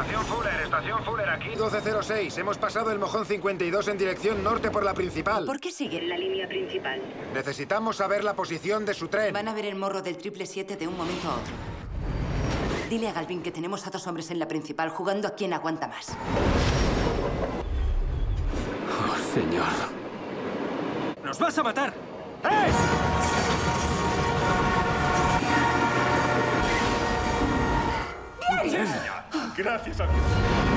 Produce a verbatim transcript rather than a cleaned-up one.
Estación Fuller, estación Fuller aquí. doce cero seis, hemos pasado el Mojón cincuenta y dos en dirección norte por la principal. ¿Por qué siguen la línea principal? Necesitamos saber la posición de su tren. Van a ver el morro del triple siete de un momento a otro. Dile a Galvin que tenemos a dos hombres en la principal jugando a quién aguanta más. Oh, señor. ¡Nos vas a matar! ¡Eh! Bien. Gracias a Dios.